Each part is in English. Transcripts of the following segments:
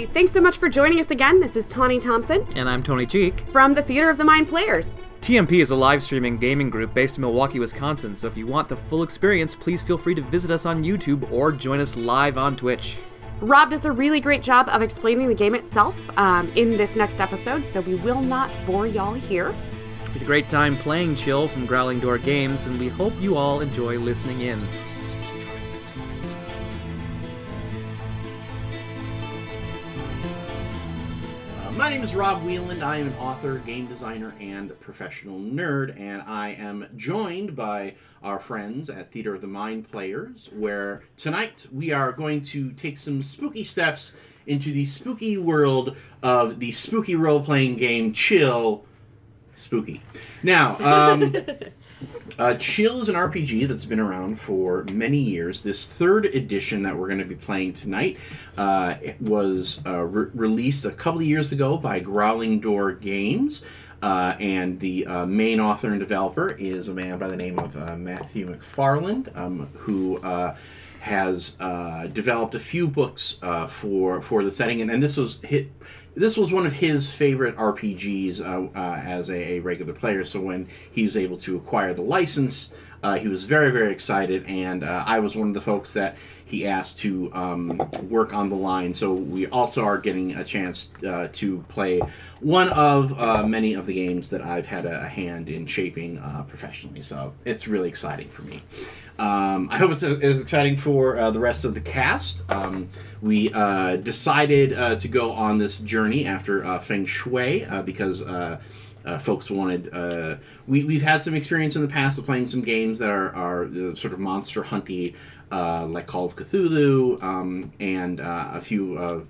right, thanks so much for joining us again. This is Tawny Thompson. And I'm Tony Cheek. From the Theater of the Mind Players. TMP is a live streaming gaming group based in Milwaukee, Wisconsin, so if you want the full experience, please feel free to visit us on YouTube or join us live on Twitch. Rob does a really great job of explaining the game itself in this next episode, so we will not bore y'all here. We had a great time playing Chill from Growling Door Games, and we hope you all enjoy listening in. My name is Rob Wheeland. I am an author, game designer, and professional nerd, and I am joined by our friends at Theater of the Mind Players, where tonight we are going to take some spooky steps into the spooky world of the spooky role-playing game Chill. Spooky. Now, Chill is an RPG that's been around for many years. This third edition that we're going to be playing tonight it was released a couple of years ago by Growling Door Games, and the main author and developer is a man by the name of Matthew McFarland, who has developed a few books for the setting, and this was one of his favorite RPGs as a regular player, so when he was able to acquire the license, he was very, very excited, and I was one of the folks that he asked to work on the line, so we also are getting a chance to play one of many of the games that I've had a hand in shaping professionally, so it's really exciting for me. I hope it's as exciting for the rest of the cast. We decided to go on this journey after Feng Shui because folks wanted... We've had some experience in the past of playing some games that are sort of monster hunty, like Call of Cthulhu, and a few of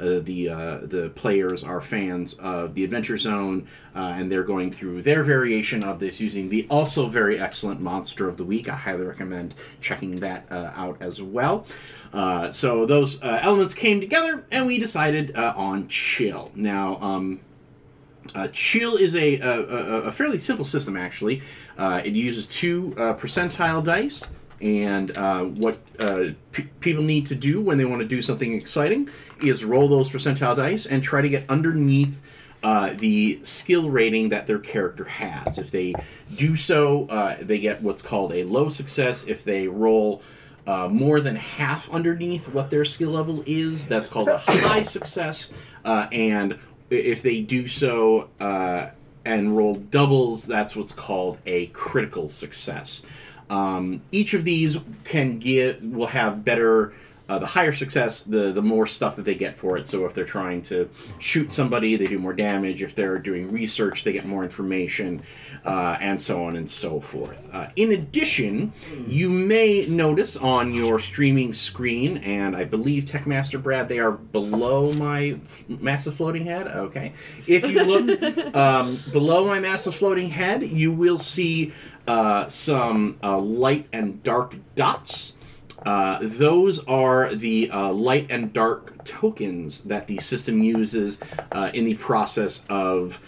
the players are fans of the Adventure Zone, and they're going through their variation of this using the also very excellent Monster of the Week. I highly recommend checking that out as well. So those elements came together, and we decided on Chill. Now, Chill is a fairly simple system, actually. It uses 2 percentile dice, and what people need to do when they want to do something exciting is roll those percentile dice and try to get underneath the skill rating that their character has. If they do so, they get what's called a low success. If they roll more than half underneath what their skill level is, that's called a high success. And if they do so and roll doubles, that's what's called a critical success. Each of these will have better, the higher success, the more stuff that they get for it. So if they're trying to shoot somebody, they do more damage. If they're doing research, they get more information, and so on and so forth. In addition, you may notice on your streaming screen, and I believe Techmaster Brad, they are below my massive floating head. Okay. If you look below my massive floating head, you will see some light and dark dots. Those are the light and dark tokens that the system uses in the process of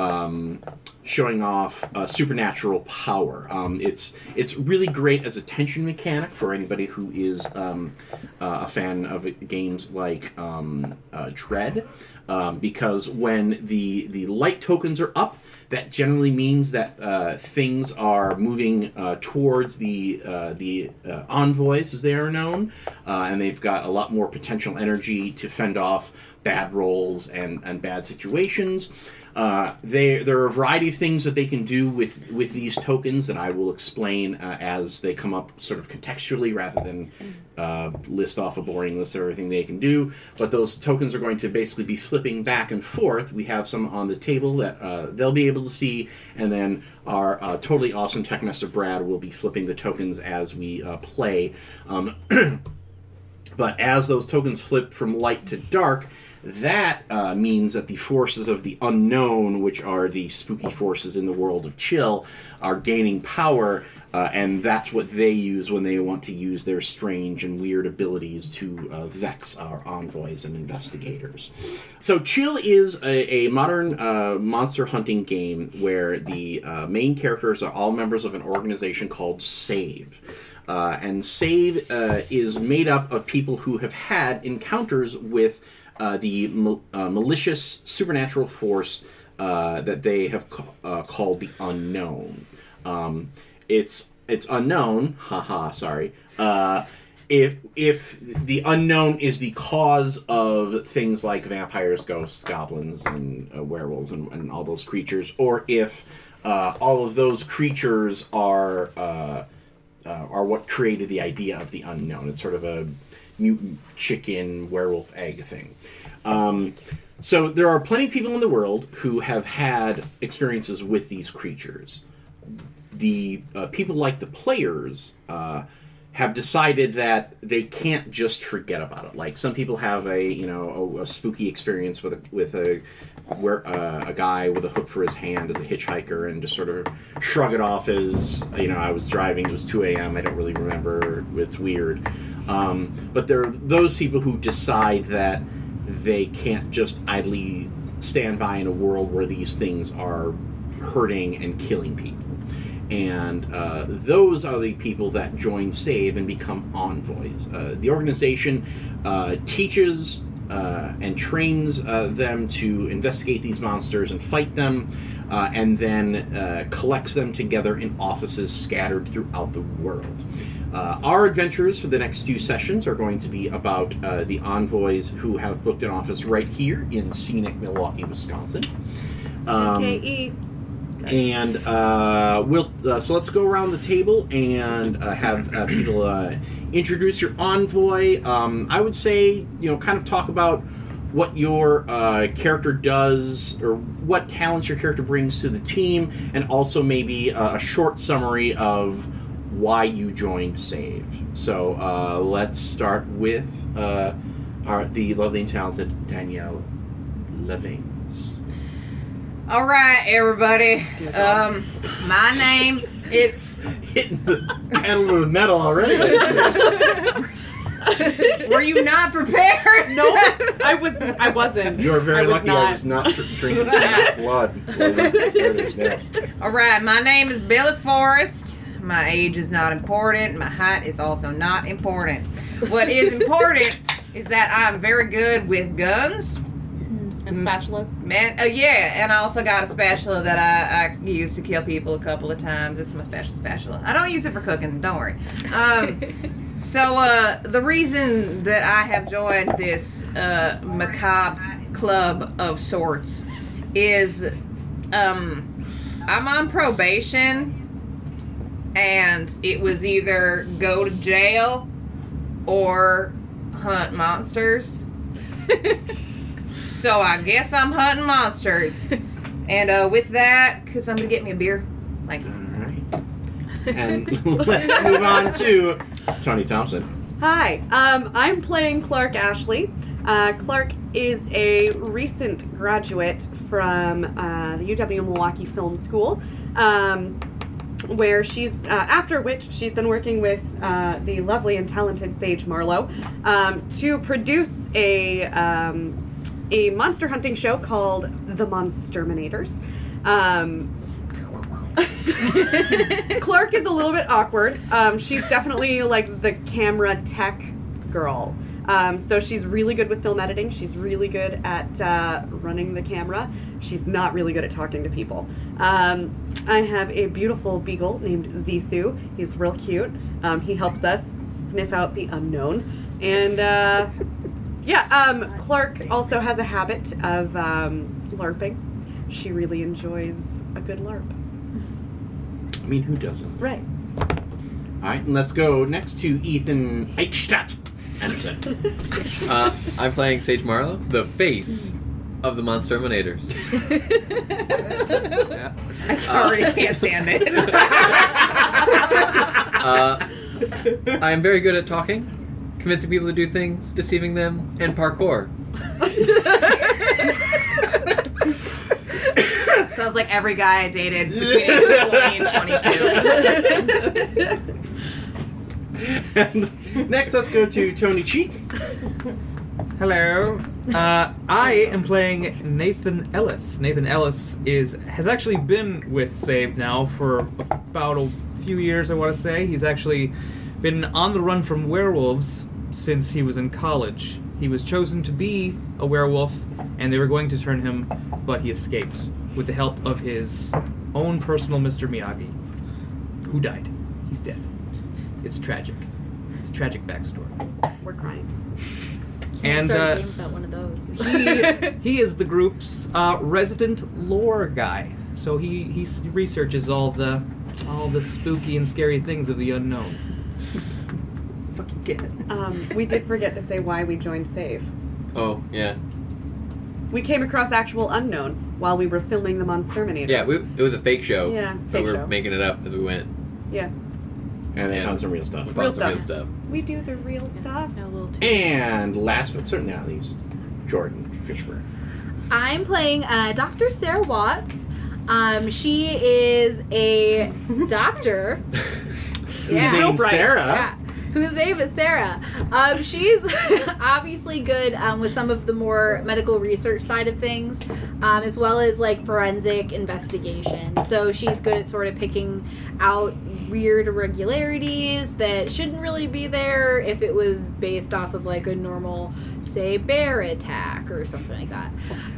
showing off supernatural power. It's really great as a tension mechanic for anybody who is a fan of games like Dread, because when the light tokens are up, that generally means that things are moving towards the envoys, as they are known, and they've got a lot more potential energy to fend off bad rolls and bad situations. There are a variety of things that they can do with these tokens that I will explain as they come up sort of contextually rather than list off a boring list of everything they can do. But those tokens are going to basically be flipping back and forth. We have some on the table that they'll be able to see, and then our totally awesome Techmaster Brad will be flipping the tokens as we play. But as those tokens flip from light to dark, that means that the forces of the unknown, which are the spooky forces in the world of Chill, are gaining power, and that's what they use when they want to use their strange and weird abilities to vex our envoys and investigators. So Chill is a modern monster hunting game where the main characters are all members of an organization called SAVE. And Save is made up of people who have had encounters with the malicious supernatural force that they have called the Unknown. It's unknown. Sorry. If the Unknown is the cause of things like vampires, ghosts, goblins, and werewolves, and all those creatures, or if all of those creatures are what created the idea of the Unknown. It's sort of a mutant chicken werewolf egg thing. So there are plenty of people in the world who have had experiences with these creatures. The people like the players have decided that they can't just forget about it. Like some people have a spooky experience with a guy with a hook for his hand as a hitchhiker and just sort of shrug it off as, I was driving, it was 2 a.m., I don't really remember, it's weird. But there are those people who decide that they can't just idly stand by in a world where these things are hurting and killing people. And those are the people that join SAVE and become envoys. The organization teaches and trains them to investigate these monsters and fight them, and then collects them together in offices scattered throughout the world. Our adventures for the next 2 sessions are going to be about the envoys who have booked an office right here in scenic Milwaukee, Wisconsin. KE. And so let's go around the table and have people introduce your envoy. I would say, kind of talk about what your character does or what talents your character brings to the team, and also maybe a short summary of why you joined SAVE. So let's start with the lovely and talented Danielle Levings. All right, everybody. My name is... Hitting the pedal to the metal already. Were you not prepared? No, I wasn't. You are very lucky not. I was not drinking some blood. All right, my name is Billy Forrest. My age is not important. My height is also not important. What is important is that I'm very good with guns. And spatulas? Yeah, and I also got a spatula that I used to kill people a couple of times. It's my special spatula. I don't use it for cooking, don't worry. So the reason that I have joined this macabre club of sorts is I'm on probation, and it was either go to jail or hunt monsters. So I guess I'm hunting monsters. And with that, because I'm going to get me a beer. Thank you. All right. And let's move on to Tony Thompson. Hi, I'm playing Clark Ashley. Clark is a recent graduate from the UW Milwaukee Film School, where she's, after which she's been working with the lovely and talented Sage Marlowe to produce a monster hunting show called The Monsterminators. Clark is a little bit awkward. She's definitely like the camera tech girl. So she's really good with film editing. She's really good at running the camera. She's not really good at talking to people. I have a beautiful beagle named Zissou. He's real cute. He helps us sniff out the unknown. And Clark also has a habit of LARPing. She really enjoys a good LARP. I mean, who doesn't? Right. All right, and let's go next to Ethan Eichstadt Anderson. I'm playing Sage Marlowe, the face of the Monsterminators. Yeah. I already can't stand it. I am very good at talking, convincing people to do things, deceiving them, and parkour. Sounds like every guy I dated between 20 and 22. And next, let's go to Tony Cheek. Hello. I am playing Nathan Ellis. Nathan Ellis has actually been with SAVE now for about a few years, I want to say. He's actually been on the run from werewolves since he was in college. He was chosen to be a werewolf, and they were going to turn him, but he escaped with the help of his own personal Mr. Miyagi, who died. He's dead. It's tragic. It's a tragic backstory. We're crying. And Start a game without one of those. he is the group's resident lore guy. So he researches all the spooky and scary things of the unknown. Fucking get it. We did forget to say why we joined Save. Oh, yeah. We came across actual unknown while we were filming the Monsterminators. Yeah, it was a fake show. Yeah, But fake we were show. making it up as we went. Yeah. And they found some real stuff. We Real found some stuff. real stuff. We do the real stuff. A little too. And last but certainly not least, Jordan Fishburne. I'm playing Dr. Sarah Watts. She is a doctor. Whose name's Sarah. Yeah. Whose name is Sarah. She's obviously good with some of the more medical research side of things, as well as like forensic investigation. So she's good at sort of picking out weird irregularities that shouldn't really be there if it was based off of like a normal, say, bear attack or something like that.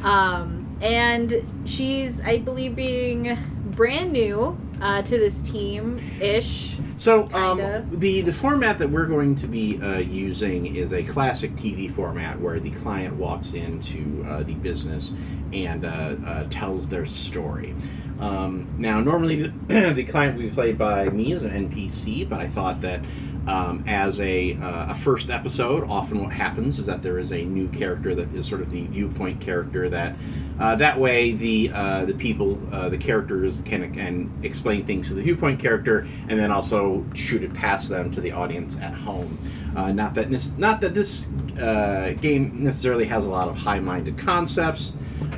And she's, I believe, being brand new to this team-ish. So Kinda. the format that we're going to be using is a classic TV format where the client walks into the business and tells their story. Now, normally the client will be played by me as an NPC, but I thought that as a first episode, often what happens is that there is a new character that is sort of the viewpoint character that way the people, the characters can explain things to the viewpoint character and then also shoot it past them to the audience at home. Not that this game necessarily has a lot of high-minded concepts,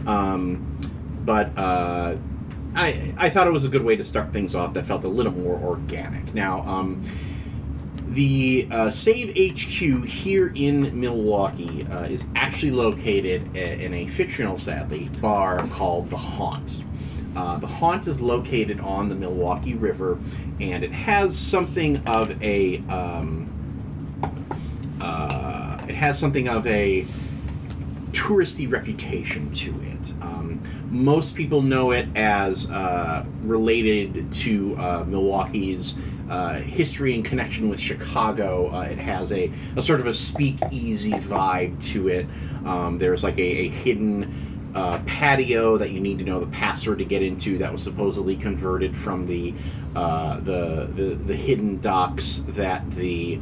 but I thought it was a good way to start things off that felt a little more organic. Now, the Save HQ here in Milwaukee is actually located in a fictional, sadly, bar called The Haunt. The Haunt is located on the Milwaukee River, and it has something of a touristy reputation to it. Most people know it as related to Milwaukee's history and connection with Chicago. It has a sort of a speakeasy vibe to it. There's like a hidden patio that you need to know the password to get into that was supposedly converted from the hidden docks that the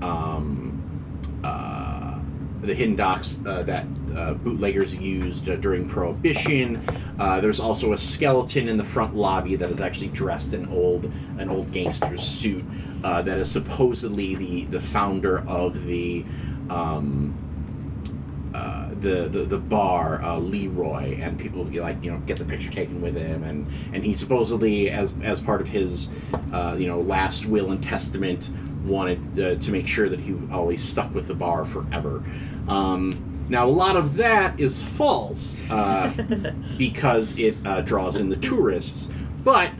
hidden docks that bootleggers used during Prohibition. There's also a skeleton in the front lobby that is actually dressed in an old gangster's suit that is supposedly the founder of the bar, Leroy, and people get the picture taken with him, and he supposedly as part of his last will and testament wanted to make sure that he always stuck with the bar forever. Now, a lot of that is false because it draws in the tourists. But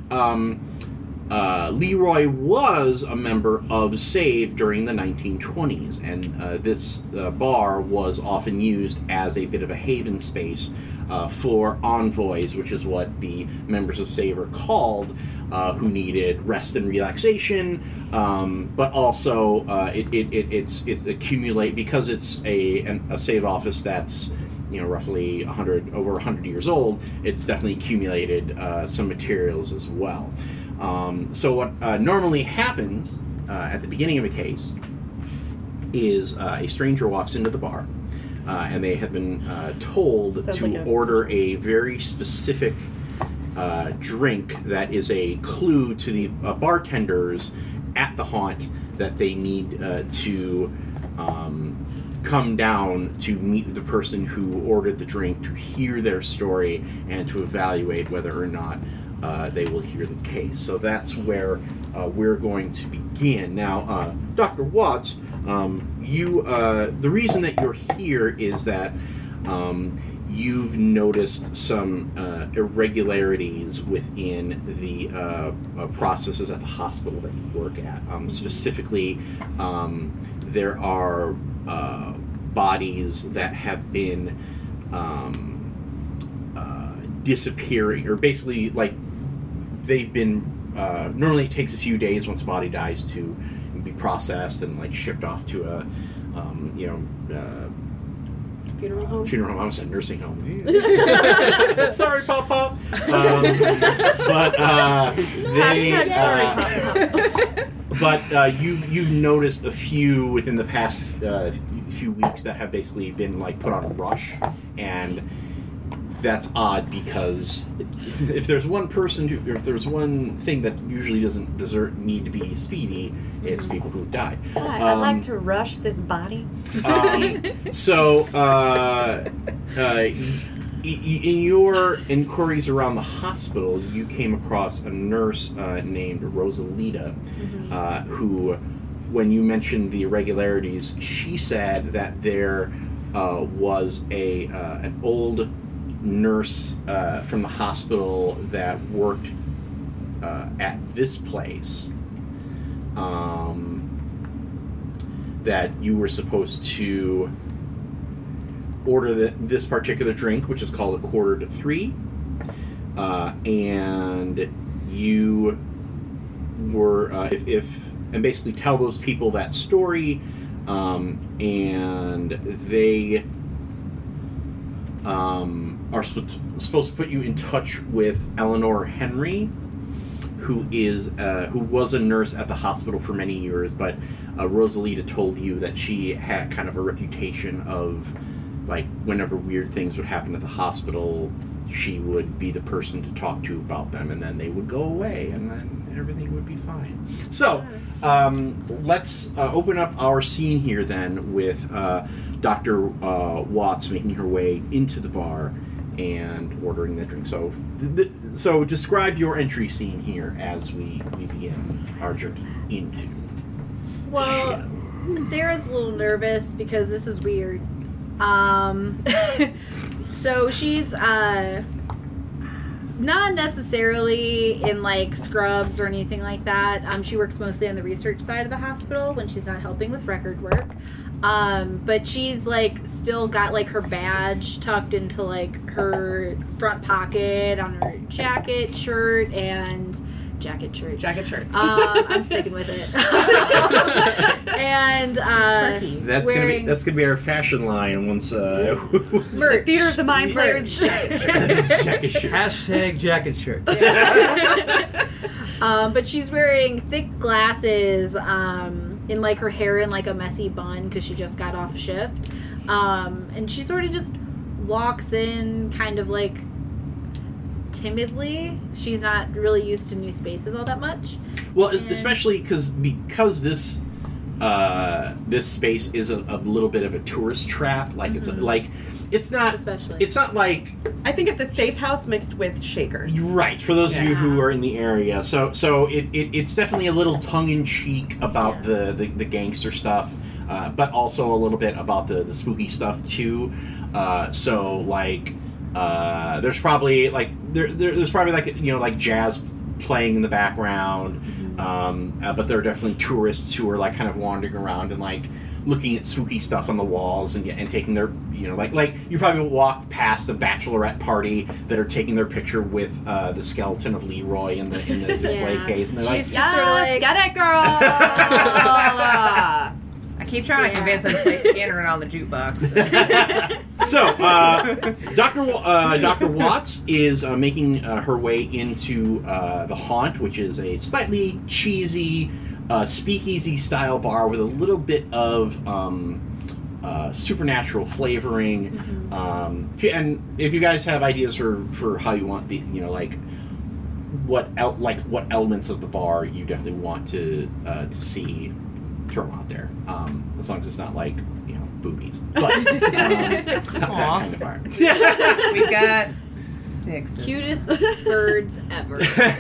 Leroy was a member of SAVE during the 1920s, and this bar was often used as a bit of a haven space for envoys, which is what the members of SAVE are called, who needed rest and relaxation, but also it's accumulate because it's a SAVE office that's roughly over 100 years old. It's definitely accumulated some materials as well. So what normally happens at the beginning of a case is a stranger walks into the bar, and they have been told to order a very specific drink that is a clue to the bartenders at the Haunt that they need to come down to meet the person who ordered the drink, to hear their story, and to evaluate whether or not they will hear the case. So that's where we're going to begin. Now, Dr. Watts, the reason that you're here is that you've noticed some irregularities within the processes at the hospital that you work at. Specifically, there are bodies that have been disappearing, or basically, like, they've been. Normally, it takes a few days once a body dies to be processed and like shipped off to a, Funeral home. Funeral home. I was at nursing home. Sorry, Pop Pop. But you've noticed a few within the past few weeks that have basically been like put on a rush, and that's odd because if there's one person if there's one thing that usually doesn't need to be speedy, it's people who've died. I'd like to rush this body. In your inquiries around the hospital, you came across a nurse named Rosalita, who, when you mentioned the irregularities, she said that there was an old nurse from the hospital that worked at this place, that you were supposed to order this particular drink, which is called a 2:45, and you were and basically tell those people that story, and they are supposed to put you in touch with Eleanor Henry, who was a nurse at the hospital for many years, but Rosalita told you that she had kind of a reputation of, like, whenever weird things would happen at the hospital, she would be the person to talk to about them, and then they would go away, and then everything would be fine. So, let's open up our scene here then with Dr. Watts making her way into the bar and ordering the drink. So, so describe your entry scene here as we begin our journey into. Well, Sarah's a little nervous because this is weird. So she's not necessarily in like scrubs or anything like that. She works mostly on the research side of the hospital when she's not helping with record work. But she's like still got like her badge tucked into like her front pocket on her jacket shirt. I'm sticking with it. And that's gonna be our fashion line once merch. Theater of the Mind Players. Jacket shirt. Hashtag jacket shirt. But she's wearing thick glasses, in like her hair in like a messy bun because she just got off shift. And she sort of just walks in kind of like timidly. She's not really used to new spaces all that much. Well, especially because this space is a little bit of a tourist trap. Like it's not like, I think it's a safe house mixed with shakers. Right, for those of you who are in the area. So it's definitely a little tongue in cheek about the gangster stuff, but also a little bit about the spooky stuff too. There's probably like jazz playing in the background, but there are definitely tourists who are like kind of wandering around and like looking at spooky stuff on the walls and taking their, like you probably walk past a bachelorette party that are taking their picture with the skeleton of Leroy in the display case, and they're she's just sort of like, get it, girl. I keep trying to convince them to play Skinner on the jukebox. So, Dr. Watts is making her way into the Haunt, which is a slightly cheesy speakeasy style bar with a little bit of supernatural flavoring. And if you guys have ideas for how you want the what elements of the bar you definitely want to see, throw them out there. As long as it's not like boobies, but it's not that kind of bar. We got 6 cutest birds ever.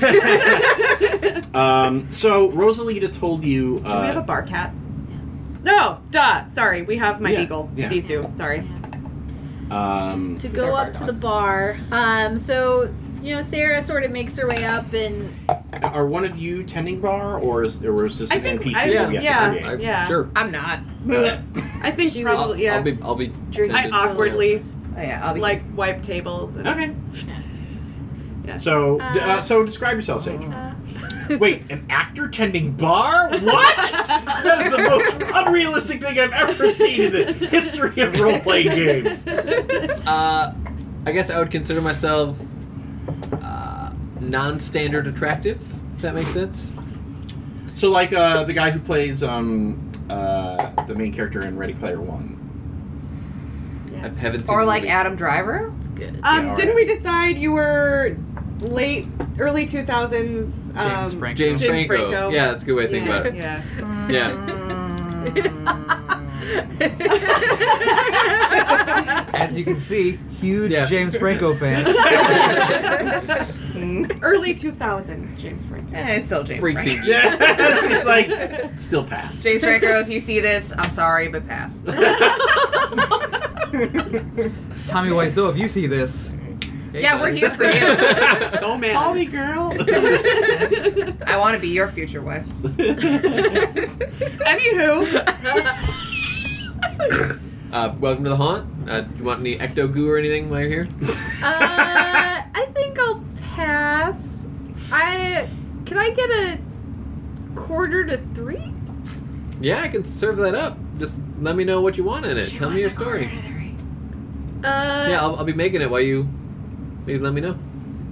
So Rosalita told you. Do we have a bar cat? No, sorry, we have my beagle, Zizou. Sorry. To go up to the bar. So, Sarah sort of makes her way up and... Are one of you tending bar, or is this I an think- NPC I- that we have yeah. to create? Yeah. Sure. I'm not. I think She probably, yeah. I'll be Drinking I awkwardly, Oh, yeah, I'll be like, wipe tables. And, Okay. Yeah. So, so describe yourself, Sage. Wait, an actor tending bar? What? That is the most unrealistic thing I've ever seen in the history of role-playing games. I guess I would consider myself non-standard attractive. If that makes sense. So, like the guy who plays the main character in Ready Player One. I haven't seen Or the like movie. Adam Driver. It's good. Yeah, didn't alright. we decide you were early 2000s? James Franco. James James Franco. Franco. Yeah, that's a good way to think about it. Yeah. Yeah. As you can see, huge Yeah. James Franco fan. Early 2000s, James Franco. It's still James Freaky. Franco. Yeah, it's just like still pass. James Franco, if you see this, I'm sorry, but pass. Tommy Wiseau, if you see this. hey, Yeah, bud. we're here for you. Oh man. Call me, girl. I want to be your future wife. Anywho, Welcome to the haunt. Do you want any ecto goo or anything while you're here? I think I'll pass. Can I get a 2:45? Yeah, I can serve that up. Just let me know what you want in it. Tell me your story. Yeah, I'll be making it while you. Please let me know.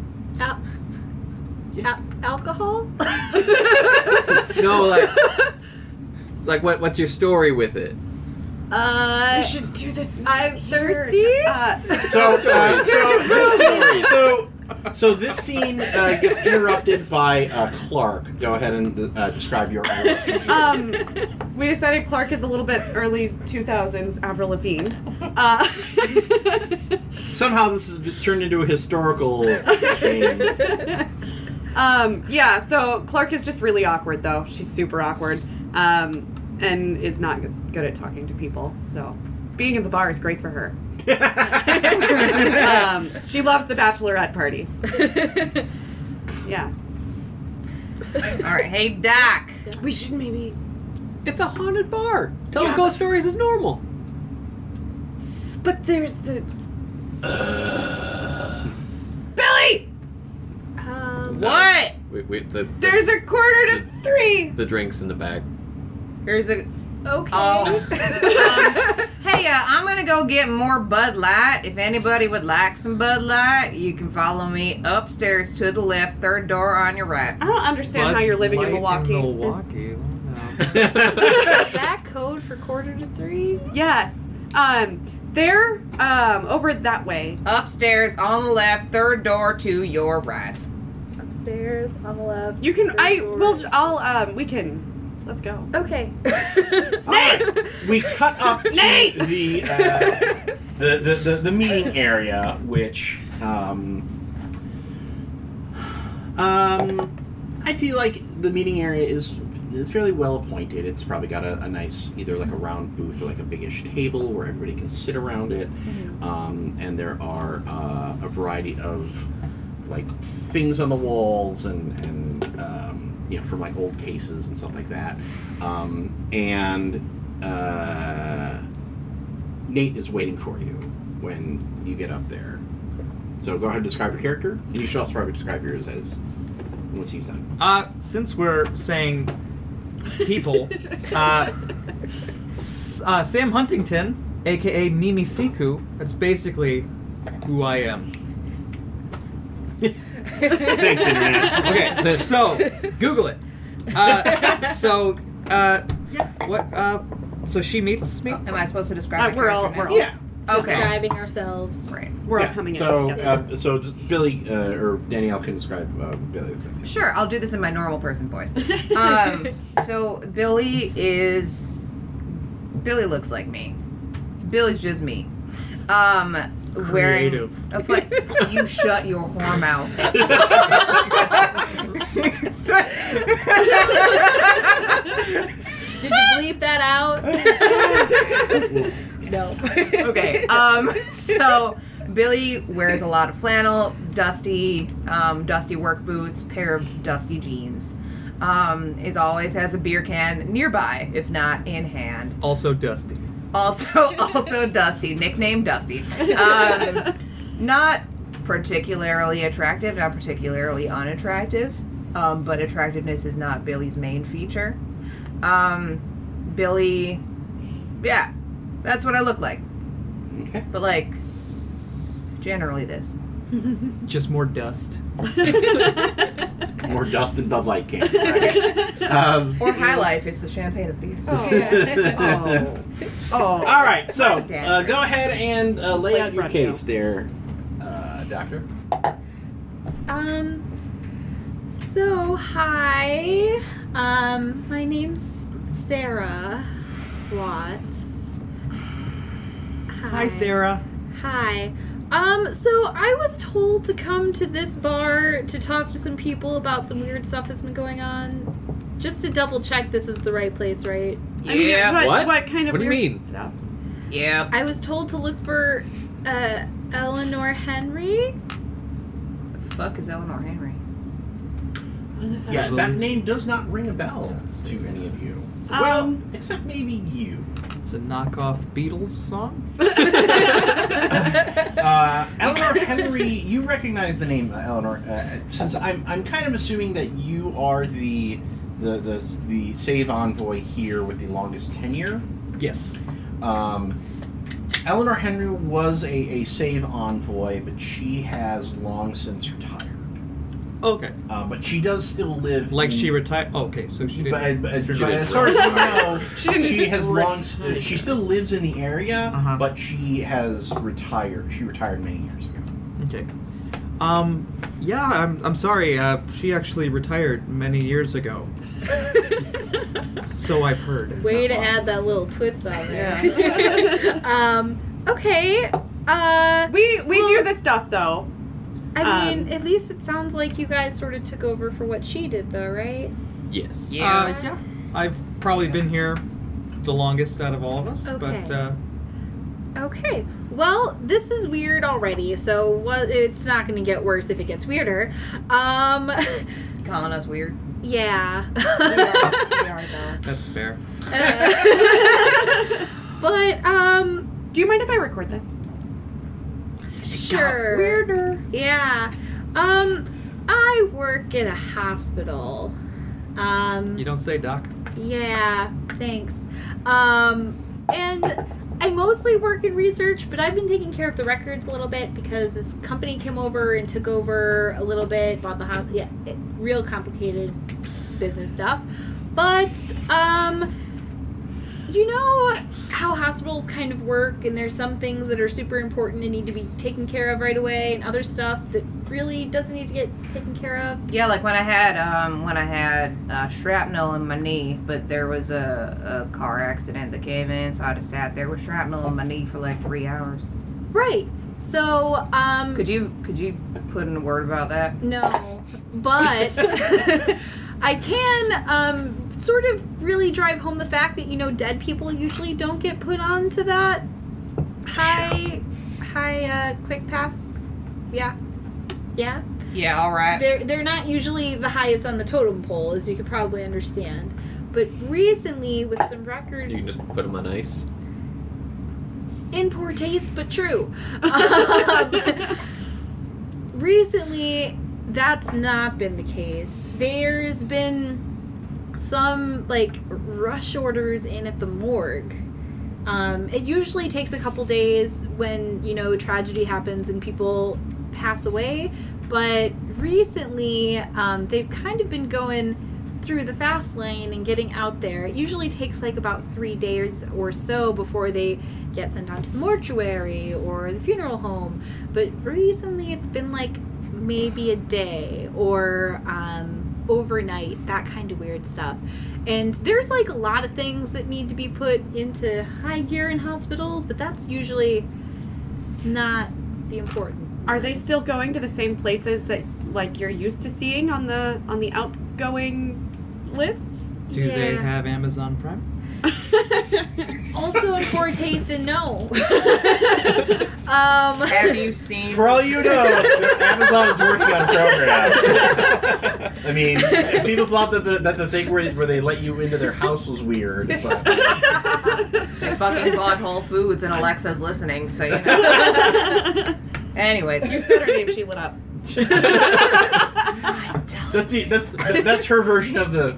Alcohol? No, like what's your story with it? we should do this. I'm thirsty. So this scene gets interrupted by Clark. Go ahead and describe your own. We decided Clark is a little bit early 2000s Avril Lavigne. Somehow this has turned into a historical thing. Yeah, so Clark is just really awkward, though. She's super awkward, and is not good at talking to people. So being in the bar is great for her. She loves the bachelorette parties. Yeah. All right, hey Doc. We should maybe... It's a haunted bar. Telling Yeah, ghost stories is normal. But there's the... Billy! What? There's a 2:45. the drinks in the bag. Here's a. Okay. Oh. Hey, I'm gonna go get more Bud Light. If anybody would like some Bud Light, you can follow me upstairs to the left, third door on your right. I don't understand how you're living in Light Milwaukee. Is that code for 2:45? Yes. They're over that way. Upstairs on the left, third door to your right. Upstairs on the left. You can. We can. Let's go. Okay. Alright, we cut up to Nate! the meeting area, which I feel like the meeting area is fairly well appointed. It's probably got a nice, either like a round booth or like a biggish table where everybody can sit around it. And there are a variety of like things on the walls and from like old cases and stuff like that. Nate is waiting for you when you get up there. So go ahead and describe your character. You should also probably describe yours as once he's done. Since we're saying people, Sam Huntington, aka Mimi Siku, that's basically who I am. Thanks, Internet. Okay, so Google it. So she meets me. Am I supposed to describe? We're all. Yeah. Okay. Describing ourselves. Right. We're Yeah. all coming So, in together. so just Billy or Danielle can describe Billy. Sure, I'll do this in my normal person voice. So Billy looks like me. Billy's just me. Wearing Creative. you shut your whore mouth. Did you bleep that out? No. Okay. So Billy wears a lot of flannel, dusty work boots, pair of dusty jeans. Is always has a beer can nearby, if not in hand. Also dusty. Also Dusty, nicknamed Dusty. Not particularly attractive, not particularly unattractive, but attractiveness is not Billy's main feature. Billy, yeah, that's what I look like. Okay. But like, generally this. Just more dust. More dust than Bud Light cans. Right? Or High Life is the champagne of beer. All right, so Damn. go ahead and lay out your Lakefront case there, Doctor. So hi. My name's Sarah Watts. Hi, Sarah. Hi. So I was told to come to this bar to talk to some people about some weird stuff that's been going on. Just to double check this is the right place, right? I mean, Yeah. what kind of What do you weird mean? stuff? Yeah. I was told to look for Eleanor Henry. The fuck is Eleanor Henry? Yeah, that name does not ring a bell to any of you. Well, except maybe you. It's a knockoff Beatles song. Eleanor Henry, you recognize the name Eleanor, since I'm kind of assuming that you are the save envoy here with the longest tenure. Yes. Eleanor Henry was a save envoy, but she has long since retired. Okay. But she does still live. Like in, she retired. Okay, so she didn't. But didn't as far as you know, didn't she has long. retire. She still lives in the area, Uh-huh. but she has retired. She retired many years ago. Okay. Yeah, I'm sorry. She actually retired many years ago. So I've heard. Way to add that little twist on there. Yeah. Okay. We do the stuff though. I mean, at least it sounds like you guys sort of took over for what she did, though, right? Yes. Yeah. I've probably been here the longest out of all of us. Okay. But Okay. Well, this is weird already, so it's not going to get worse if it gets weirder. Calling us weird. Yeah. We are though. that's fair. But Do you mind if I record this? sure. Weirder. Yeah. I work at a hospital. You don't say, Doc. Yeah, thanks. And I mostly work in research, but I've been taking care of the records a little bit because this company came over and took over a little bit, bought the house. Yeah, real complicated business stuff. But, you know how hospitals kind of work, and there's some things that are super important and need to be taken care of right away, and other stuff that really doesn't need to get taken care of. Yeah, like when I had shrapnel in my knee, but there was a car accident that came in, so I just sat there with shrapnel in my knee for like 3 hours. Right. So, Could you put in a word about that? no, but I can sort of really drive home the fact that, you know, dead people usually don't get put onto that high quick path. Yeah. Yeah, all right. They're not usually the highest on the totem pole, as you could probably understand. But recently, with some records, You can just put them on ice. in poor taste, but true. Recently, that's not been the case. There's been some like rush orders in at the morgue. It usually takes a couple days when, you know, tragedy happens and people pass away, but recently they've kind of been going through the fast lane and getting out there. It usually takes like about 3 days or so before they get sent on to the mortuary or the funeral home, but recently it's been like maybe a day or overnight, that kind of weird stuff. And there's like a lot of things that need to be put into high gear in hospitals, but that's usually not the important. Are they still going to the same places that like you're used to seeing on the outgoing lists? Do they Yeah. have Amazon Prime? also in poor taste and no. Have you seen? For all you know, Amazon is working on a program. I mean, people thought that the thing where they let you into their house was weird, but They fucking bought Whole Foods and Alexa's listening, so you know. Anyways, You said her name, she lit up. that's her version of the.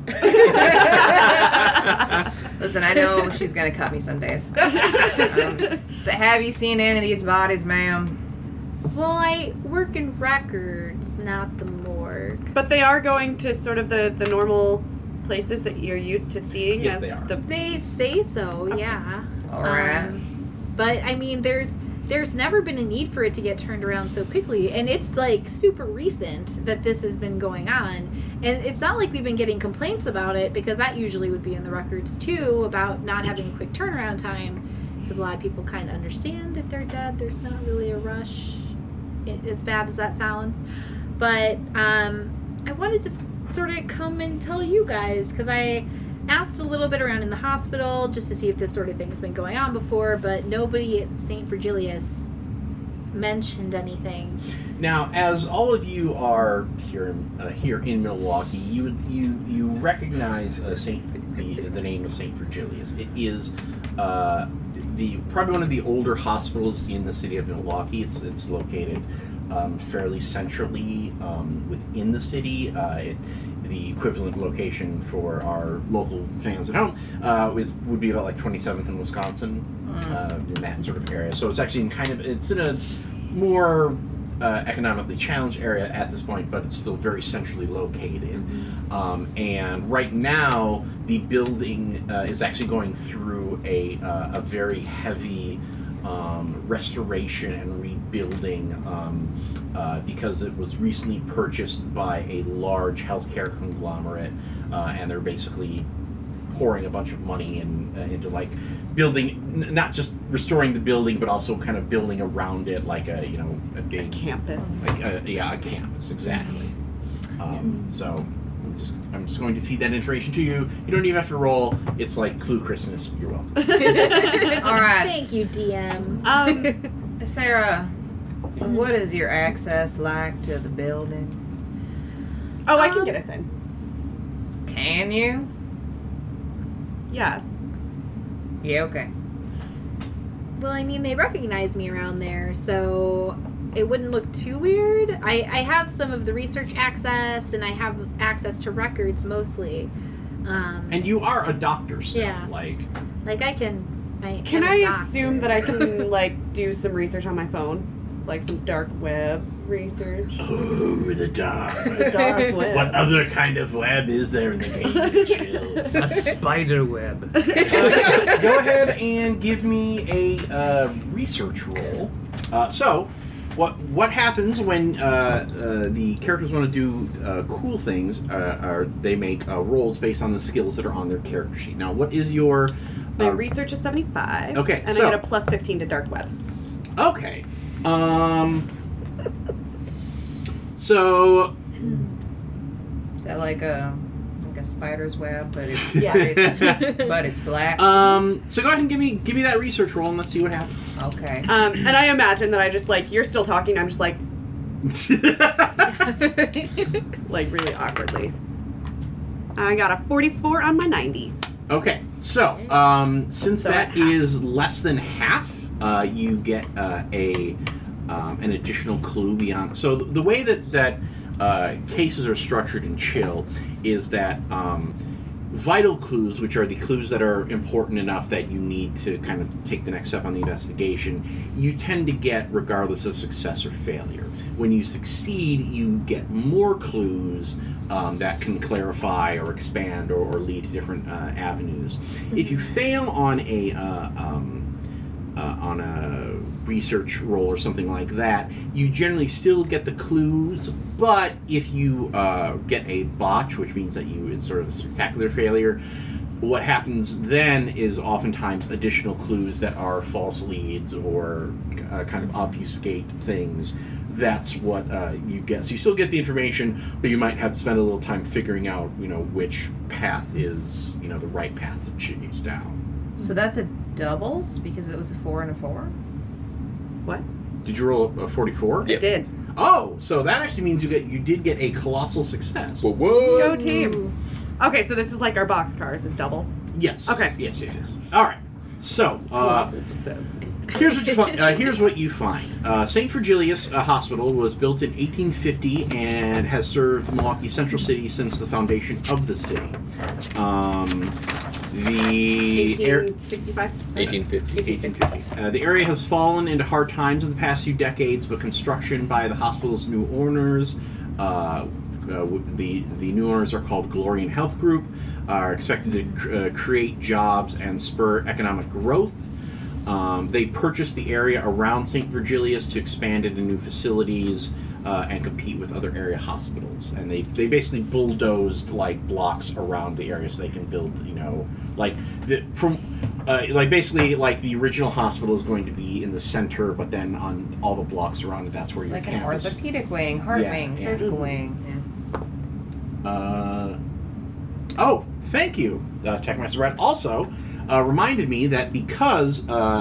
listen, I know she's gonna cut me someday. It's fine. So, have you seen any of these bodies, ma'am? Well, I work in records, not the morgue. But they are going to sort of the normal places that you're used to seeing. Yes, as they are. They say so, yeah. All right. But I mean, there's never been a need for it to get turned around so quickly, and it's like super recent that this has been going on. And it's not like we've been getting complaints about it, because that usually would be in the records too, about not having a quick turnaround time, because a lot of people kind of understand if they're dead, there's not really a rush, as bad as that sounds. But I wanted to sort of come and tell you guys, because I asked a little bit around in the hospital just to see if this sort of thing has been going on before, but nobody at St. Virgilius mentioned anything. Now, as all of you are here in Milwaukee, you recognize the name of St. Virgilius. It is probably one of the older hospitals in the city of Milwaukee. It's located fairly centrally within the city. The equivalent location for our local fans at home would be about like 27th in Wisconsin, in that sort of area. So it's actually it's in a more economically challenged area at this point, but it's still very centrally located. And right now, the building is actually going through a very heavy restoration and rebuilding because it was recently purchased by a large healthcare conglomerate, and they're basically pouring a bunch of money into like building, not just restoring the building, but also kind of building around it like a big Campus. like a campus, exactly. So I'm just going to feed that information to you. You don't even have to roll. It's like Clue Christmas. You're welcome. All right. Thank you, DM. Sarah, what is your access like to the building? Oh, I can get us in. Can you? Yes. Yeah, okay. Well, I mean, they recognize me around there, so it wouldn't look too weird. I have some of the research access, and I have access to records mostly. And you are a doctor still. Yeah. Like I can Can I'm a I doctor. assume that I can like do some research on my phone, like some dark web research? oh, the dark. The dark web. What other kind of web is there in the game of Chill? A spider web. Go ahead and give me a research roll. So, what happens when the characters want to do cool things? Are they make rolls based on the skills that are on their character sheet? Now, what is your My research is 75. Okay, and so- I get a plus 15 to dark web. Okay. So Is that like a spider's web, but it's Yeah. but it's black? so go ahead and give me that research roll and let's see what happens. Okay. And I imagine that I just like, you're still talking, I'm just like really awkwardly. I got a 44 on my 90. Okay, so since So that half. is less than half, you get an additional clue beyond. So the way that cases are structured in Chill is that vital clues, which are the clues that are important enough that you need to kind of take the next step on the investigation, you tend to get regardless of success or failure. When you succeed, you get more clues that can clarify or expand or lead to different avenues. If you fail on a research roll or something like that, you generally still get the clues, but if you get a botch, which means that it's sort of a spectacular failure, what happens then is oftentimes additional clues that are false leads or kind of obfuscate things. That's what you get. So you still get the information, but you might have to spend a little time figuring out, which path is, the right path to chase down. So that's a doubles because it was a 4 and a 4? What? Did you roll a 44? I did. Oh, so that actually means you did get a colossal success. Whoa, whoa. Go team. Okay, so this is like our boxcars is doubles. Yes. Okay. Yes. All right. So, Colossal success. here's what you find. St. Virgilius Hospital was built in 1850 and has served Milwaukee Central City since the foundation of the city. The 1865? 1850. The area has fallen into hard times in the past few decades, but construction by the hospital's new owners, the new owners are called Glorian Health Group, are expected to create jobs and spur economic growth. They purchased the area around St. Virgilius to expand into new facilities and compete with other area hospitals. And they basically bulldozed like blocks around the area so they can build, basically like the original hospital is going to be in the center, but then on all the blocks around it, that's where your Like campus. an orthopedic wing, heart wing, surgical wing. Oh, thank you, Techmaster Brad. Also, reminded me that because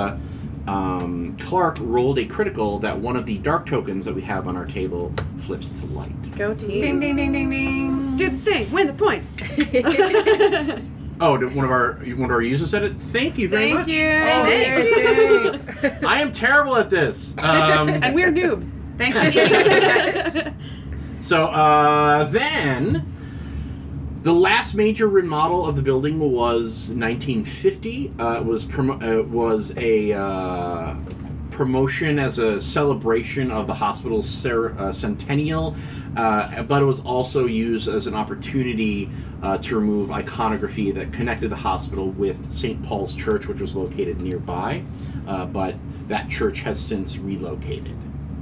Clark rolled a critical, that one of the dark tokens that we have on our table flips to light. Go team. Ding, ding, ding, ding, ding. Do the thing. Win the points. Oh, did one of our users said it? Thank you very much. Thanks. I am terrible at this. And we're noobs. Thanks for giving us that. So then, the last major remodel of the building was 1950. It was a promotion as a celebration of the hospital's centennial, but it was also used as an opportunity to remove iconography that connected the hospital with St. Paul's Church, which was located nearby, but that church has since relocated.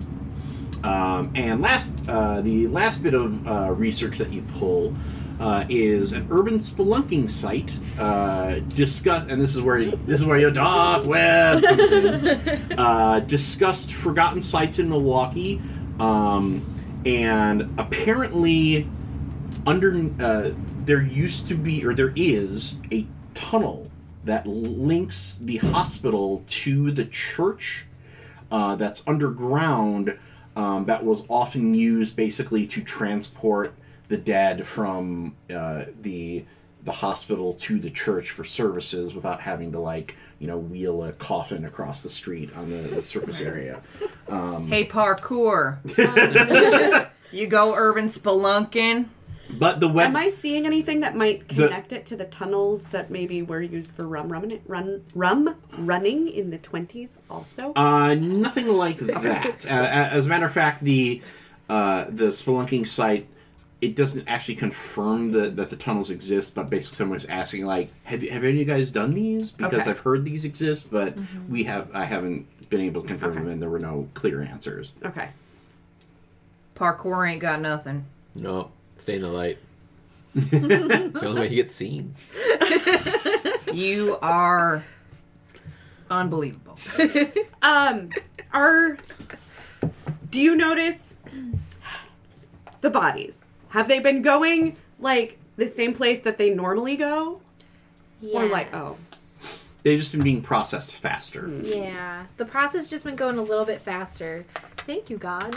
And the last bit of research that you pull is an urban spelunking site discussed, and this is where your dark web comes in. Discussed forgotten sites in Milwaukee, and apparently there is a tunnel that links the hospital to the church that's underground. That was often used basically to transport the dead from the hospital to the church for services without having to wheel a coffin across the street on the surface area. Hey, parkour. You go urban spelunking. But the web. Am I seeing anything that might connect it to the tunnels that maybe were used for rum running in the 20s also? Nothing like that. As a matter of fact, the spelunking site, it doesn't actually confirm that the tunnels exist, but basically someone's asking, have any of you guys done these? Because I've heard these exist, but I haven't been able to confirm them, and there were no clear answers. Okay. Parkour ain't got nothing. No, stay in the light. It's the only way he gets seen. You are unbelievable. Do you notice the bodies? Have they been going the same place that they normally go? Yes. Or They've just been being processed faster. Yeah. The process just been going a little bit faster. Thank you, God.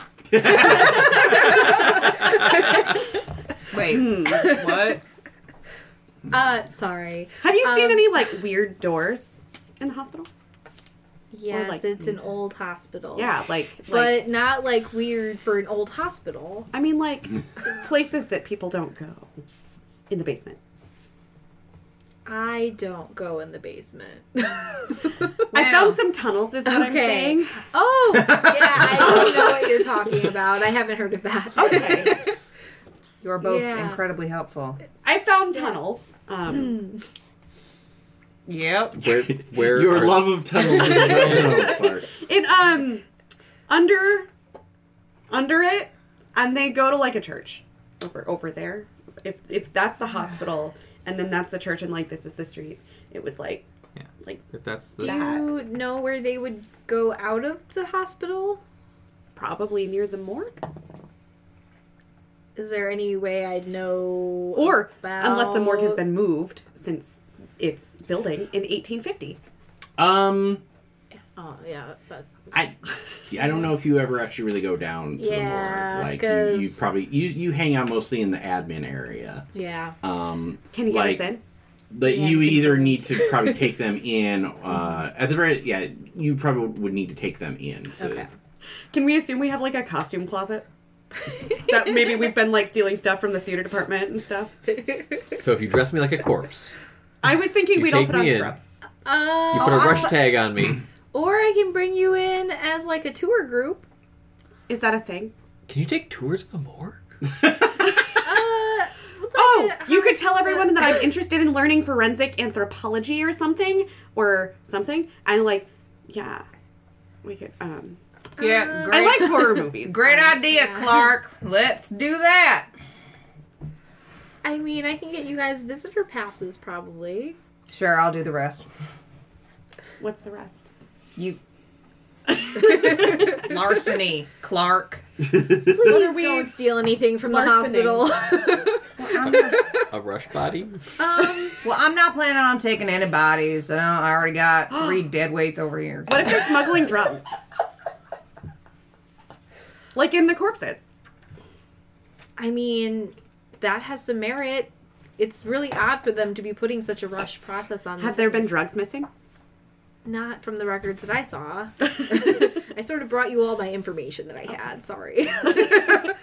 Wait, what? Sorry. Have you seen any weird doors in the hospital? Yes, it's an old hospital. Yeah, but not weird for an old hospital. I mean, places that people don't go in the basement. I don't go in the basement. I found some tunnels, is what I'm saying. Oh, yeah, I don't know what you're talking about. I haven't heard of that. Okay. You're both incredibly helpful. I found tunnels. Yep. Where Your love of tunnels is well known, Clark. It under it, and they go to a church over there. If that's the hospital, and then that's the church, and this is the street. It was if that's the. Do you know where they would go out of the hospital? Probably near the morgue. Is there any way I'd know? Or about... unless the morgue has been moved since its building in 1850. Oh yeah. I don't know if you ever actually really go down to the morgue. Like you probably you hang out mostly in the admin area. Yeah. Can you get us in? But you either need to probably take them in at the very you probably would need to take them in. Okay. Can we assume we have like a costume closet? That maybe we've been like stealing stuff from the theater department and stuff. So if you dress me like a corpse, I was thinking we'd all take put on me in. scrubs. you put a rush tag on me. Or I can bring you in as like a tour group. Is that a thing? Can you take tours of the morgue? Oh, you could tell everyone that I'm interested in learning forensic anthropology or something, and like, yeah, we could. Yeah, I like horror movies. Great idea, Clark. Let's do that. I mean, I can get you guys visitor passes probably. Sure, I'll do the rest. What's the rest? You. Larceny, Clark. Please don't steal anything from Larcening. the hospital. A rush body? Well, I'm not planning on taking antibodies. I already got 3 dead weights over here. What if they're smuggling drugs? Like in the corpses. I mean, that has some merit. It's really odd for them to be putting such a rush process on. Has there been drugs missing? Not from the records that I saw. I sort of brought you all my information that I had. Sorry. To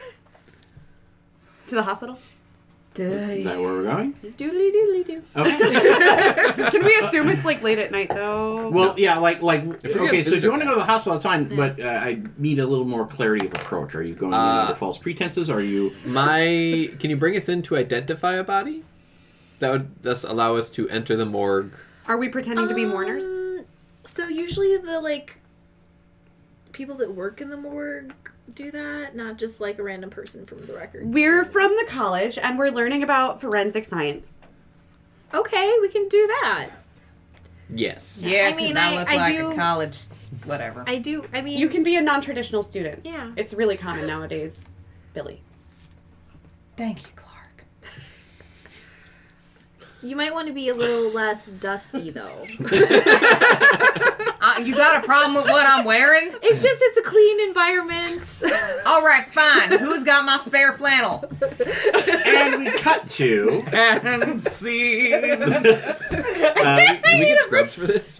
the hospital? Is that where we're going? Doodly doodly doo. Okay. Can we assume it's like late at night though? Well, yeah, like okay. So if you want to to go to the hospital, that's fine. But I need a little more clarity of approach. Are you going in under false pretenses? Are you? Can you bring us in to identify a body? That would thus allow us to enter the morgue. Are we pretending to be mourners? So usually the people that work in the morgue do that, not just like a random person from the record. We're from the college and we're learning about forensic science. Okay, we can do that. Yes. Yeah, I mean, I look I like do- a college, whatever. I mean... You can be a non-traditional student. Yeah. It's really common nowadays, Billy. Thank you, Clark. You might want to be a little less dusty, though. You got a problem with what I'm wearing? It's a clean environment. All right, fine. Who's got my spare flannel? And we cut to And scene. Do we get scrubs for this?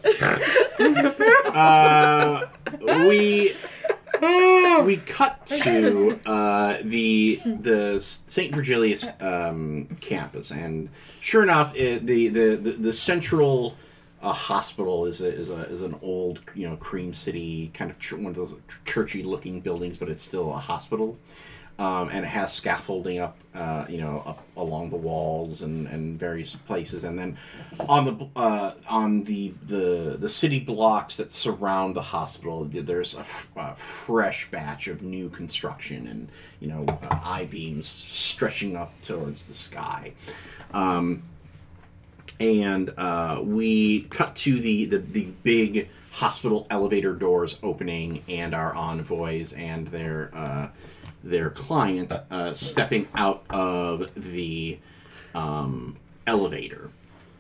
we cut to the St. Virgilius campus, and sure enough, the central hospital is an old Cream City kind of one of those churchy looking buildings, but it's still a hospital. And it has scaffolding up along the walls and various places, and then on the city blocks that surround the hospital, there's a fresh batch of new construction, and I-beams stretching up towards the sky, and we cut to the big hospital elevator doors opening, and our envoys and their client stepping out of the elevator.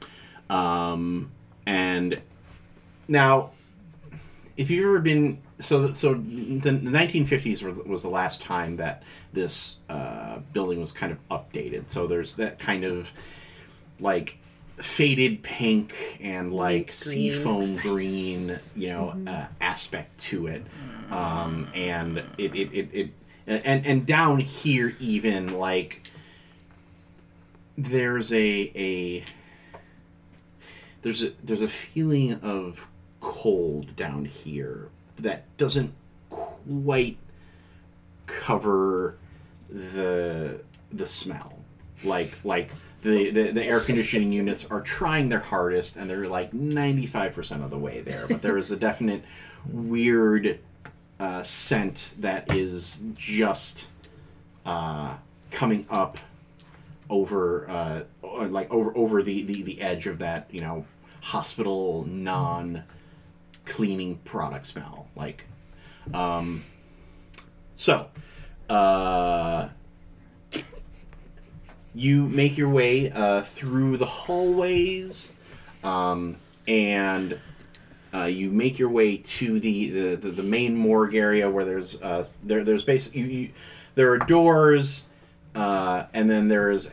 And now, if you've ever been... So the 1950s was the last time that this building was kind of updated. So there's that kind of, faded pink and, seafoam green, aspect to it. And it And down here, even there's a feeling of cold down here that doesn't quite cover the smell. The air conditioning units are trying their hardest, and they're 95% of the way there. But there is a definite weird scent that is just coming up over over the edge of that hospital non-cleaning product smell. You make your way through the hallways, and you make your way to the main morgue area where there's basically there are doors, and then there's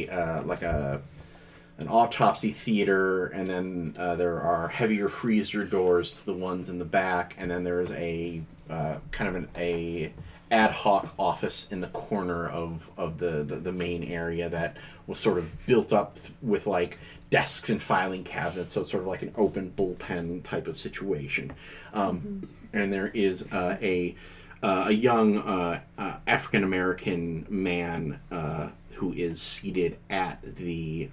an autopsy theater, and then there are heavier freezer doors to the ones in the back, and then there's a kind of a ad hoc office in the corner of the main area that was sort of built up with like desks and filing cabinets, so it's sort of like an open bullpen type of situation. And there is a young African American man who is seated at the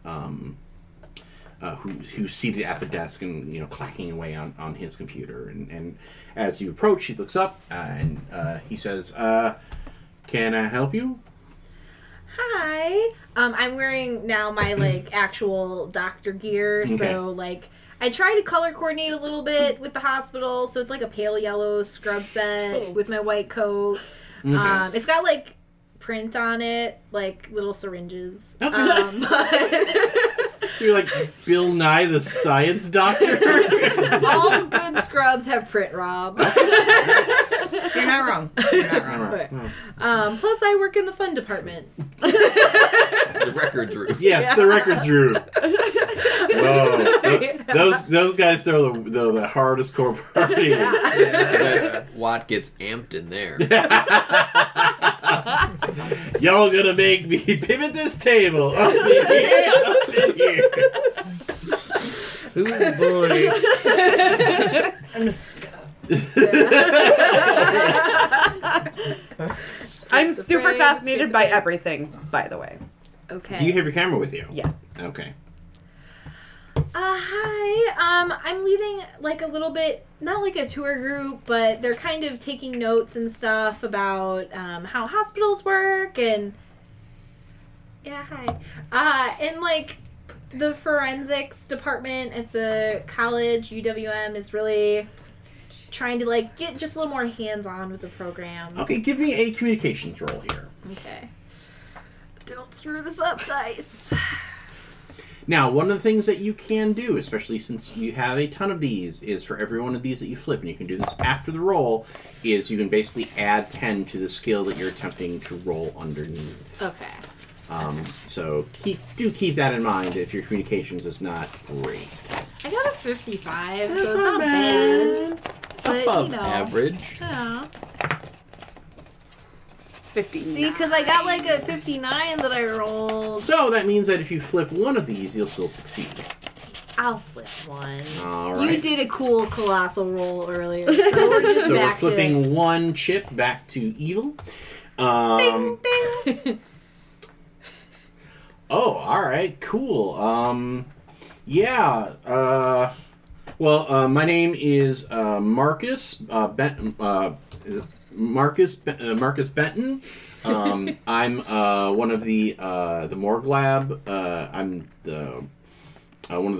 who's seated at the desk and clacking away on his computer. And as you approach, he looks up and he says, "Can I help you?" Hi. I'm wearing now my actual doctor gear, so I try to color coordinate a little bit with the hospital, so it's like a pale yellow scrub set with my white coat. It's got print on it, little syringes. You're like Bill Nye the Science Doctor. All good scrubs have print, Rob. You're not wrong. Plus, I work in the fun department. The records room. Yes, the records room. Whoa, those guys throw the hardest core parties. Watt gets amped in there. Y'all gonna make me pivot this table up in here, up in here. Oh boy. I'm super fascinated by everything, by the way. Okay. Do you have your camera with you? Yes. Okay. Hi. I'm leading a little bit, not like a tour group, but they're kind of taking notes and stuff about how hospitals work and hi. And the forensics department at the college, UWM, is really trying to get just a little more hands-on with the program. Okay, give me a communications roll here. Okay. Don't screw this up, dice. Now, one of the things that you can do, especially since you have a ton of these, is for every one of these that you flip, and you can do this after the roll, is you can basically add 10 to the skill that you're attempting to roll underneath. Okay. So keep that in mind if your communications is not great. I got a 55, so it's not bad. But, Above average. Yeah. 59. See, because I got a 59 that I rolled. So that means that if you flip one of these, you'll still succeed. I'll flip one. All right. You did a cool colossal roll earlier, so we're just So we're back flipping one chip back to evil. Ding, ding. Oh, all right, cool. My name is Marcus Marcus Benton. I'm one of the morgue lab. I'm one of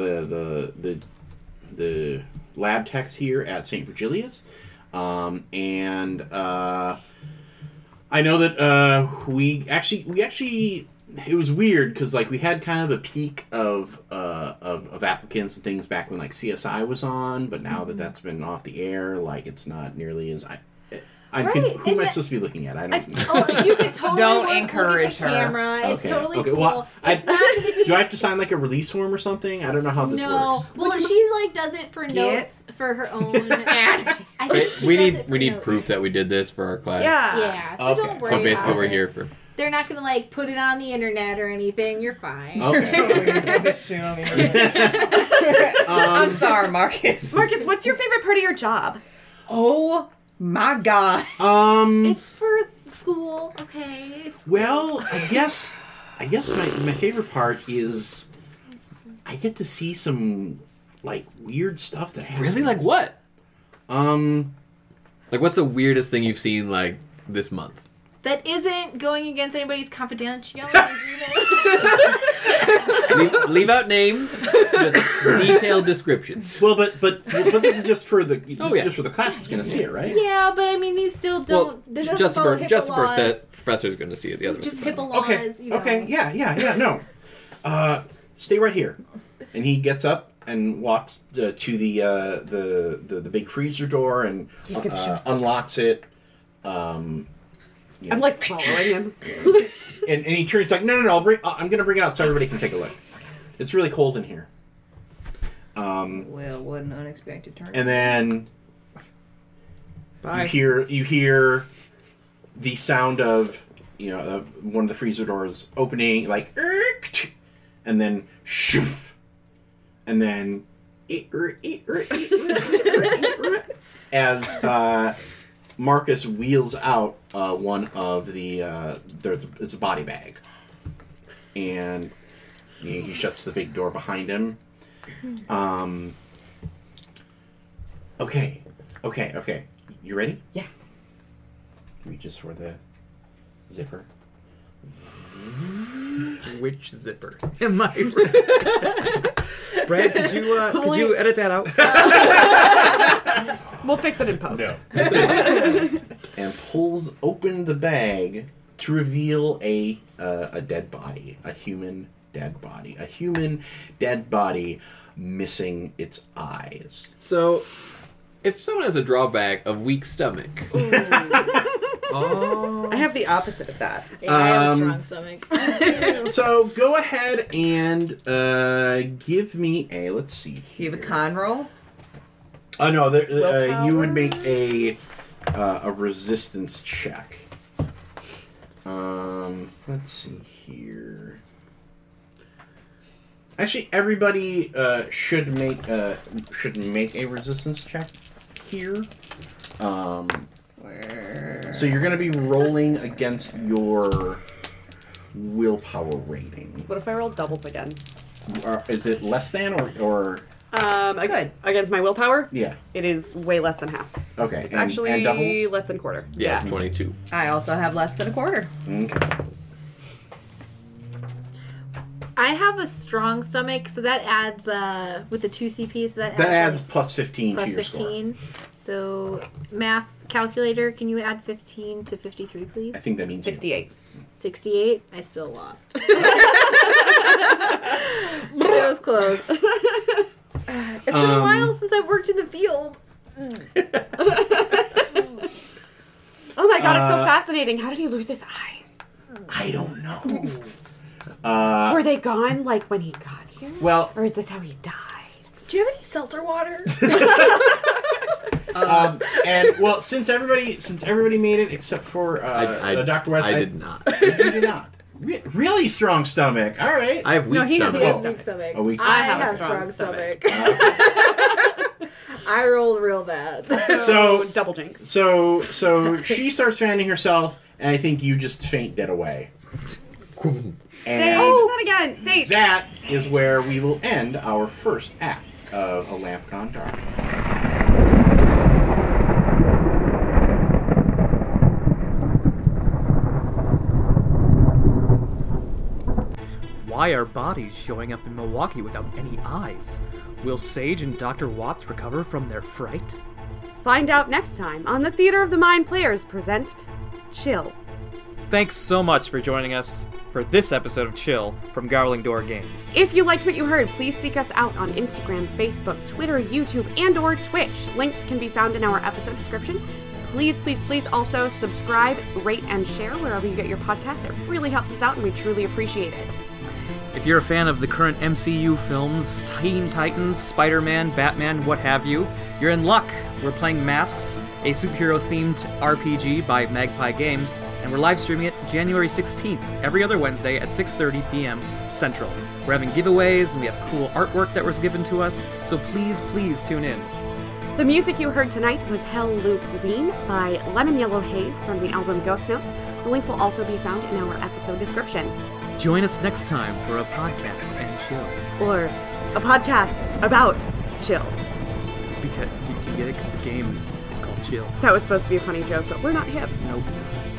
the lab techs here at St. Virgilius, and I know that we actually. It was weird because we had kind of a peak of applicants and things back when CSI was on, but now that that's been off the air, it's not nearly as who am I supposed to be looking at? I don't know. Oh, you could totally Don't encourage look at the her. camera. It's totally cool. Well, It's not gonna be- do I have to sign a release form or something? I don't know how this works. Well, she does it for notes for her own. I think she We does need it for we need notes. proof that we did this for our class. Yeah, so Okay. don't worry So basically, about we're it. here for. They're not gonna put it on the internet or anything. You're fine. Okay. I'm sorry, Marcus. Marcus, what's your favorite part of your job? Oh my God. It's for school, okay? It's Well, I guess my favorite part is I get to see some weird stuff that happens. Really? What? Um, What's the weirdest thing you've seen this month? that isn't going against anybody's confidentiality. Leave out names, just detailed descriptions. well, but this is just for the Oh, yeah. just for the class that's going to see it, right? Yeah, but I mean, these still still don't. This doesn't follow HIPAA just laws. the professor's going to see it. The other Just one's HIPAA fine. laws. Okay. You know. Okay. Yeah. No. Stay right here. And he gets up and walks to the big freezer door and unlocks it. I'm like following him. and he turns like, no. I'm going to bring it out so everybody can take a look. It's really cold in here. Well, what an unexpected turn. And then Bye. you hear the sound of one of the freezer doors opening, like, and then shoof, and then as Marcus wheels out one of the it's a body bag, and he shuts the big door behind him. Okay. You ready? Yeah. Reaches for the zipper. Which zipper? Am I right? Brad, could you edit that out? We'll fix it in post. No. And pulls open the bag to reveal a dead body, a human dead body missing its eyes. So, if someone has a drawback of weak stomach, I have the opposite of that. Yeah, I have a strong stomach. So go ahead and give me a. Let's see. You have a con roll? Oh no, you would make a resistance check. Let's see here. Actually, everybody should make a resistance check here. So you're going to be rolling against your willpower rating. What if I roll doubles again? Is it less than or? Good. Against my willpower? Yeah. It is way less than half. Okay. It's actually and doubles? less than quarter. yeah, 22. I also have less than a quarter. Okay. I have a strong stomach, so that adds with the 2 CP, so that Adds like, plus 15 plus to your 15. So, math calculator, can you add 15 to 53, please? I think that means 68. 68. I still lost. It was close. It's been a while since I've worked in the field. Oh my god, it's so fascinating. How did he lose his eyes? I don't know. Were they gone like when he got here? Well, Or is this how he died? Do you have any seltzer water? and well, since everybody made it except for Dr. West, I did not. You did not. Really strong stomach. All right. I have weak he has stomach. weak Weak stomach. A weak I stomach. have strong stomach. I rolled real bad. So double jinx. So she starts fanning herself, and I think you just faint dead away. Sage, And not again. Sage. that is where we will end our first act of A Lamp Gone Dark. Why are bodies showing up in Milwaukee without any eyes? Will Sage and Dr. Watts recover from their fright? Find out next time on the Theater of the Mind Players present Chill. Thanks so much for joining us for this episode of Chill from Gowling Door Games. If you liked what you heard, please seek us out on Instagram, Facebook, Twitter, YouTube, and or Twitch. Links can be found in our episode description. Please also subscribe, rate, and share wherever you get your podcasts. It really helps us out, and we truly appreciate it. If you're a fan of the current MCU films, Teen Titans, Spider-Man, Batman, what have you, you're in luck. We're playing Masks, a superhero-themed RPG by Magpie Games, and we're live streaming it January 16th, every other Wednesday at 6:30 p.m. Central. We're having giveaways, and we have cool artwork that was given to us, so please tune in. The music you heard tonight was Hell Loop Ween by Lemon Yellow Haze from the album Ghost Notes. The link will also be found in our episode description. Join us next time for a podcast and chill. Or a podcast about chill. Because you get it? Because the game is called Chill. That was supposed to be a funny joke, but we're not hip. Nope.